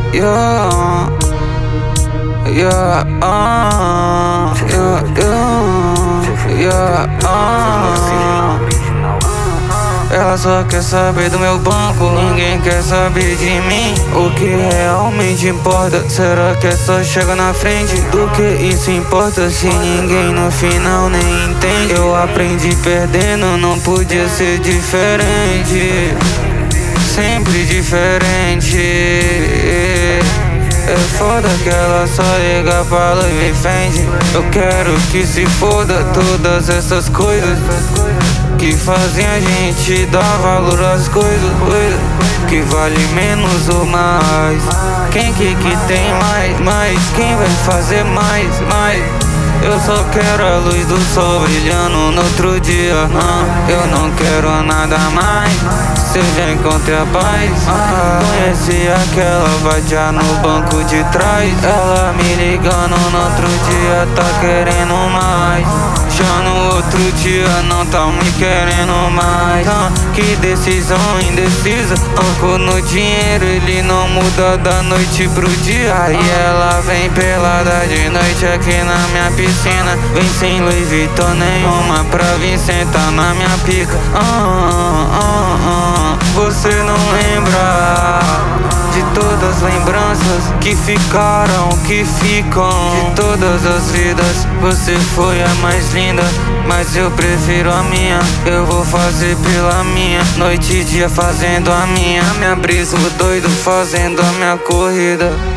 yeah, yeah, yeah, Ela só quer saber do meu banco, ninguém quer saber de mim. O que realmente importa, será que é só chegar na frente? Do que isso importa se ninguém no final nem entende? Eu aprendi perdendo, não podia ser diferente. Sempre diferente. É foda que ela só liga, fala e me ofende. Eu quero que se foda todas essas coisas que fazem a gente dar valor às coisas, que vale menos ou mais. Quem que tem mais? Quem vai fazer mais? Eu só quero a luz do sol brilhando no outro dia. Eu não quero nada mais. Se eu já encontrei a paz, conheci aquela vadia no banco de trás. Ela me ligando no outro dia, tá querendo mais. Já no outro dia não tá me querendo mais. Que decisão indecisa, foco no dinheiro, ele não muda da noite pro dia. E ela vem pelada de noite aqui na minha piscina. Vem sem Louis Vuitton nenhuma pra vir sentar na minha pica. Você não lembra de todas as lembranças que ficaram, que ficam. De todas as vidas, você foi a mais linda, mas eu prefiro a minha. Eu vou fazer pela minha, noite e dia fazendo a minha. Minha brisa, o doido fazendo a minha corrida.